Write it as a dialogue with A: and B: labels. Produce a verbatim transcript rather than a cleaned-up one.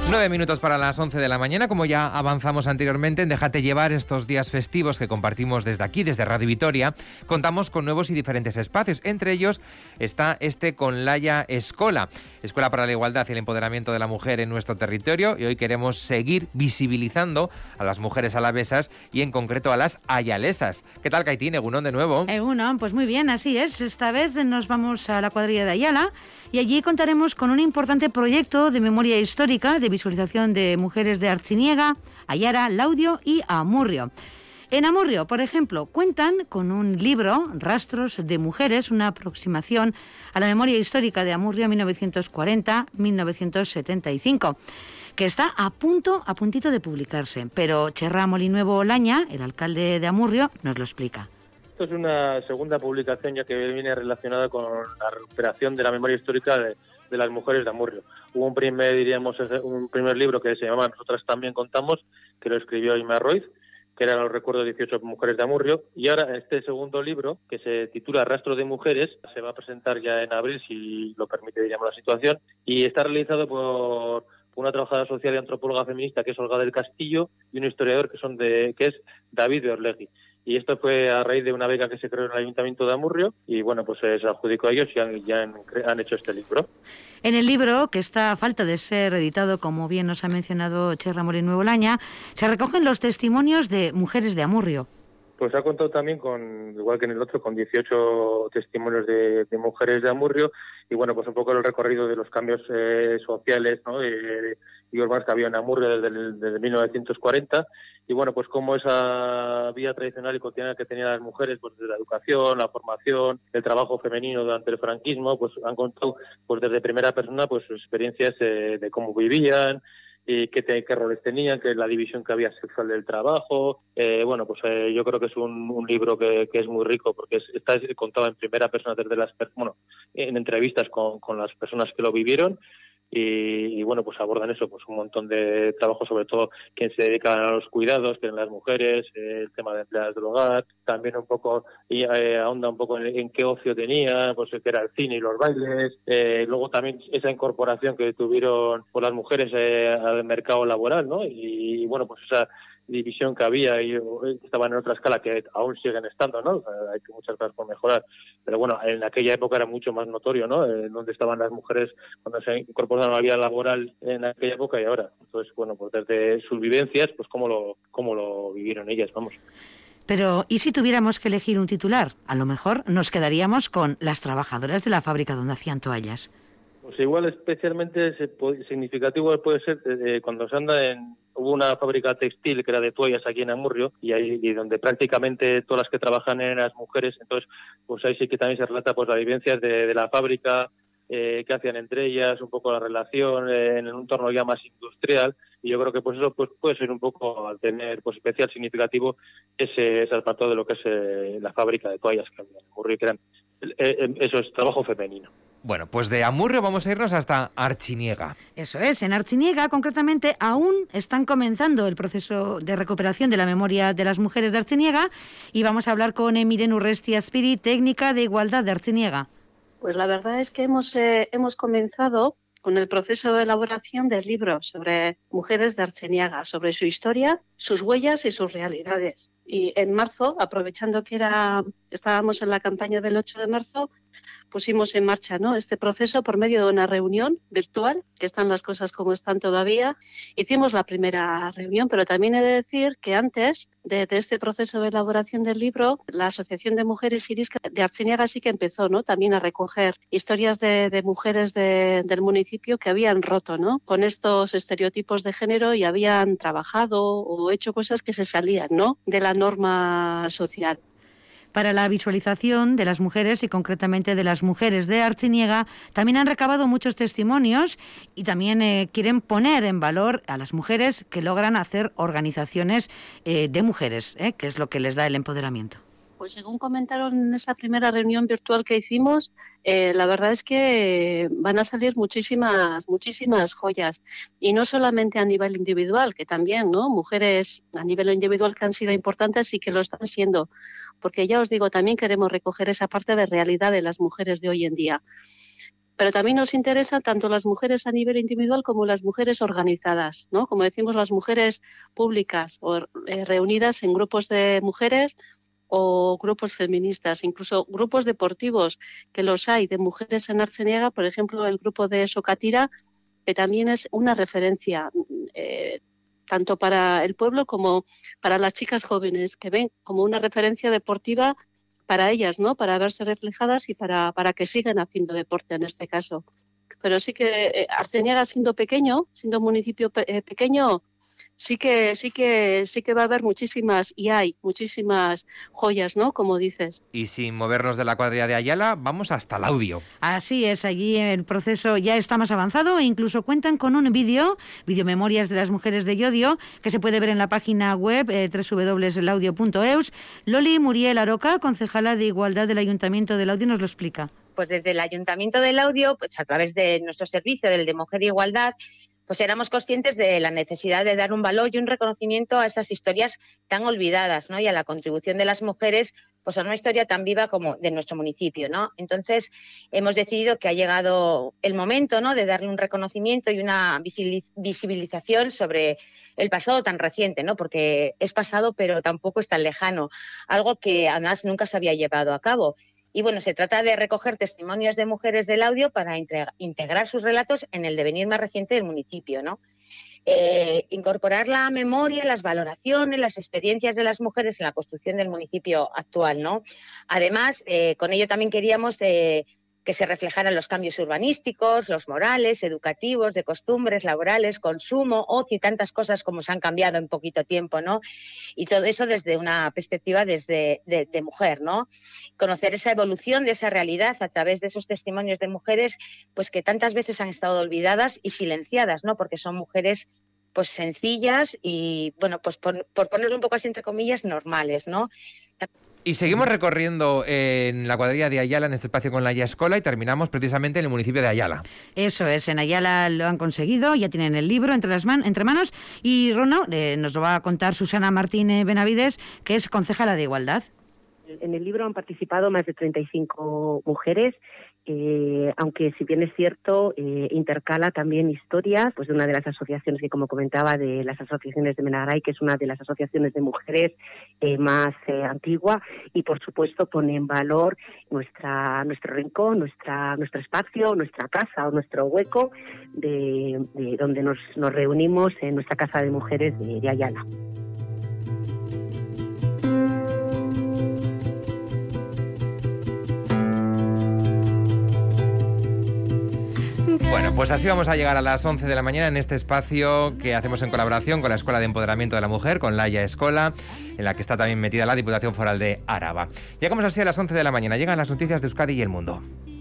A: Nueve minutos para las once de la mañana. Como ya avanzamos anteriormente en Déjate Llevar, estos días festivos que compartimos desde aquí, desde Radio Vitoria, contamos con nuevos y diferentes espacios. Entre ellos está este con Laia Escola, Escuela para la Igualdad y el Empoderamiento de la Mujer en nuestro territorio, y hoy queremos seguir visibilizando a las mujeres alavesas y en concreto a las ayalesas. ¿Qué tal, Caitín? Egunon de nuevo.
B: Egunon, pues muy bien, así es. Esta vez nos vamos a la cuadrilla de Ayala y allí contaremos con un importante proyecto de memoria histórica, de visualización de mujeres de Artziniega, Ayara, Laudio y Amurrio. En Amurrio, por ejemplo, cuentan con un libro, Rastros de Mujeres, una aproximación a la memoria histórica de Amurrio mil novecientos cuarenta a mil novecientos setenta y cinco, que está a punto, a puntito de publicarse. Pero Cherra Molinuevo Olaña, el alcalde de Amurrio, nos lo explica.
C: Esto es una segunda publicación ya que viene relacionada con la recuperación de la memoria histórica de, de las mujeres de Amurrio. Hubo un primer, diríamos, un primer libro que se llamaba Nosotras también contamos, que lo escribió Ima Roiz, que eran los recuerdos de dieciocho mujeres de Amurrio, y ahora este segundo libro, que se titula Rastros de Mujeres, se va a presentar ya en abril, si lo permite, diríamos, la situación, y está realizado por una trabajadora social y antropóloga feminista que es Olga del Castillo y un historiador que son de que es David de Orlegui. Y esto fue a raíz de una beca que se creó en el Ayuntamiento de Amurrio y bueno, pues se adjudicó a ellos y han, ya han, han hecho este libro.
B: En el libro, que está a falta de ser editado, como bien nos ha mencionado Cherra Molinuevo Olaña, se recogen los testimonios de mujeres de Amurrio.
C: Pues ha contado también con, igual que en el otro, con dieciocho testimonios de, de mujeres de Amurrio y bueno, pues un poco el recorrido de los cambios eh, sociales, ¿no? Eh, y urbanos que había en Amurrio desde, el, desde mil novecientos cuarenta y bueno, pues como esa vía tradicional y cotidiana que tenían las mujeres, pues desde la educación, la formación, el trabajo femenino durante el franquismo, pues han contado pues desde primera persona pues sus experiencias eh, de cómo vivían, y qué, te, qué roles tenían, que la división que había sexual del trabajo. Eh, bueno, pues eh, yo creo que es un, un libro que, que es muy rico porque es, está contado en primera persona desde las bueno, en entrevistas con, con las personas que lo vivieron. Y, y bueno, pues abordan eso, pues un montón de trabajo, sobre todo quien se dedica a los cuidados, que son las mujeres, eh, el tema de empleadas del hogar, también un poco, y eh, ahonda un poco en, en qué ocio tenía, pues que era el cine y los bailes, eh, luego también esa incorporación que tuvieron por las mujeres eh, al mercado laboral, ¿no? Y, y bueno, pues esa división que había y estaban en otra escala que aún siguen estando, ¿no? O sea, hay muchas cosas por mejorar, pero bueno, en aquella época era mucho más notorio, ¿no? Eh, dónde estaban las mujeres cuando se incorporaron a la vida laboral en aquella época y ahora. Entonces, bueno, pues desde sus vivencias, pues cómo lo cómo lo vivieron ellas, vamos.
B: Pero, ¿y si tuviéramos que elegir un titular? A lo mejor nos quedaríamos con las trabajadoras de la fábrica donde hacían toallas.
C: Pues igual especialmente significativo puede ser eh, cuando se anda en... Hubo una fábrica textil que era de toallas aquí en Amurrio y ahí y donde prácticamente todas las que trabajan eran las mujeres, entonces pues ahí sí que también se relata pues las vivencias de, de la fábrica, eh, qué hacían entre ellas, un poco la relación eh, en un entorno ya más industrial y yo creo que pues eso pues puede ser un poco al tener pues especial significativo ese, ese apartado de lo que es eh, la fábrica de toallas que había en Amurrio, que eran eh, eh, eso es trabajo femenino.
A: Bueno, pues de Amurrio vamos a irnos hasta Artziniega.
B: Eso es, en Artziniega concretamente aún están comenzando el proceso de recuperación de la memoria de las mujeres de Artziniega y vamos a hablar con Emiren Urresti Azpiri, técnica de igualdad de Artziniega.
D: Pues la verdad es que hemos, eh, hemos comenzado con el proceso de elaboración del libro sobre mujeres de Artziniega, sobre su historia, sus huellas y sus realidades. Y en marzo, aprovechando que era estábamos en la campaña del ocho de marzo, pusimos en marcha, ¿no?, este proceso por medio de una reunión virtual, que están las cosas como están todavía. Hicimos la primera reunión, pero también he de decir que antes de, de este proceso de elaboración del libro, la Asociación de Mujeres Irisca de Artziniega sí que empezó, ¿no?, también a recoger historias de, de mujeres de, del municipio que habían roto, ¿no?, con estos estereotipos de género y habían trabajado o hecho cosas que se salían, ¿no?, de la norma social.
B: Para la visualización de las mujeres y concretamente de las mujeres de Artziniega también han recabado muchos testimonios y también eh, quieren poner en valor a las mujeres que logran hacer organizaciones eh, de mujeres, eh, que es lo que les da el empoderamiento.
D: Pues según comentaron en esa primera reunión virtual que hicimos, eh, la verdad es que van a salir muchísimas, muchísimas joyas. Y no solamente a nivel individual, que también, ¿no?, mujeres a nivel individual que han sido importantes y que lo están siendo. Porque ya os digo, también queremos recoger esa parte de realidad de las mujeres de hoy en día. pero también nos interesan tanto las mujeres a nivel individual como las mujeres organizadas, ¿no? Como decimos, las mujeres públicas o eh, reunidas en grupos de mujeres o grupos feministas, incluso grupos deportivos, que los hay de mujeres en Artziniega, por ejemplo, el grupo de Sokatira, que también es una referencia eh, tanto para el pueblo como para las chicas jóvenes, que ven como una referencia deportiva para ellas, ¿no? Para verse reflejadas y para, para que sigan haciendo deporte en este caso. Pero sí que eh, Artziniega, siendo pequeño, siendo un municipio pe- eh, pequeño, sí que sí que sí que va a haber muchísimas, y hay muchísimas joyas, ¿no? Como dices.
A: Y sin movernos de la cuadrilla de Ayala, vamos hasta Laudio.
B: Así es, allí el proceso ya está más avanzado e incluso cuentan con un vídeo, videomemorias de las mujeres de Llodio, que se puede ver en la página web eh, doble u doble u doble u punto laudio punto eus. Loli Muriel Aroca, concejala de Igualdad del Ayuntamiento de Laudio, nos lo explica.
E: Pues desde el Ayuntamiento de Laudio, pues a través de nuestro servicio, del de Mujer e Igualdad, pues éramos conscientes de la necesidad de dar un valor y un reconocimiento a esas historias tan olvidadas, ¿no? Y a la contribución de las mujeres, pues a una historia tan viva como de nuestro municipio, ¿no? Entonces hemos decidido que ha llegado el momento, ¿no?, de darle un reconocimiento y una visibilización sobre el pasado tan reciente, ¿no? Porque es pasado, pero tampoco es tan lejano, algo que además nunca se había llevado a cabo. Y bueno, se trata de recoger testimonios de mujeres del Laudio para integrar sus relatos en el devenir más reciente del municipio, ¿no? Eh, incorporar la memoria, las valoraciones, las experiencias de las mujeres en la construcción del municipio actual, ¿no? Además, eh, con ello también queríamos eh, que se reflejaran los cambios urbanísticos, los morales, educativos, de costumbres, laborales, consumo, ocio y tantas cosas como se han cambiado en poquito tiempo, ¿no? Y todo eso desde una perspectiva desde, de, de mujer, ¿no? Conocer esa evolución de esa realidad a través de esos testimonios de mujeres, pues que tantas veces han estado olvidadas y silenciadas, ¿no? Porque son mujeres pues sencillas y, bueno, pues por, por ponerlo un poco así entre comillas, normales, ¿no?
A: Y seguimos recorriendo en la cuadrilla de Ayala, en este espacio con Laia Escola, y terminamos precisamente en el municipio de Ayala.
B: Eso es, en Ayala lo han conseguido, ya tienen el libro entre las man- entre manos, y Rono, eh, nos lo va a contar Susana Martínez Benavides, que es concejala de Igualdad.
F: En el libro han participado más de treinta y cinco mujeres, eh, aunque si bien es cierto, eh, intercala también historias pues de una de las asociaciones que, como comentaba, de las asociaciones de Menagray, que es una de las asociaciones de mujeres eh, más eh, antigua, y por supuesto pone en valor nuestra nuestro rincón, nuestra nuestro espacio, nuestra casa o nuestro hueco de, de donde nos, nos reunimos en nuestra casa de mujeres de, de Ayala.
A: Bueno, pues así vamos a llegar a las once de la mañana en este espacio que hacemos en colaboración con la Escuela de Empoderamiento de la Mujer, con Laia Escola, en la que está también metida la Diputación Foral de Araba. Llegamos así a las once de la mañana, llegan las noticias de Euskadi y el mundo.